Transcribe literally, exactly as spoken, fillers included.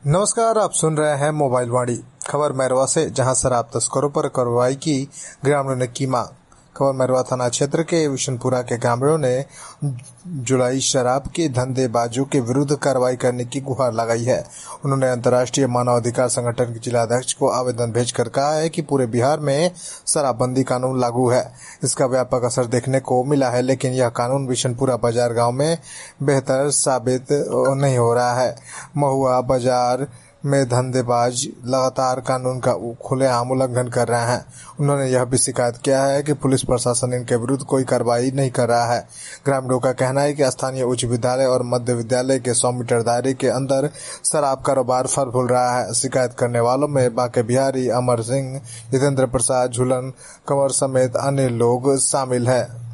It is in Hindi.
नमस्कार, आप सुन रहे हैं मोबाइल वाणी खबर मैरवा से, जहां शराब तस्करों पर कार्रवाई की ग्रामीणों ने की मांग। खबर मैरवा थाना क्षेत्र के विशनपुरा के ग्रामीणों ने जुलाई शराब के धंधेबाजों के विरुद्ध कार्रवाई करने की गुहार लगाई है। उन्होंने अंतर्राष्ट्रीय मानवाधिकार संगठन के जिला अध्यक्ष को आवेदन भेजकर कहा है कि पूरे बिहार में शराबबंदी कानून लागू है। इसका व्यापक असर देखने को मिला है, लेकिन यह कानून विशनपुरा बाजार गांव में बेहतर साबित नहीं हो रहा है। महुआ बाजार में धंधेबाज लगातार कानून का खुलेआम उल्लंघन कर रहे हैं। उन्होंने यह भी शिकायत किया है कि पुलिस प्रशासन इनके विरुद्ध कोई कार्रवाई नहीं कर रहा है। ग्रामीणों का कहना है कि स्थानीय उच्च विद्यालय और मध्य विद्यालय के सौ मीटर दायरे के अंदर शराब कारोबार फल फूल रहा है। शिकायत करने वालों में बांके बिहारी, अमर सिंह, जितेंद्र प्रसाद, झूलन कंवर समेत अन्य लोग शामिल है।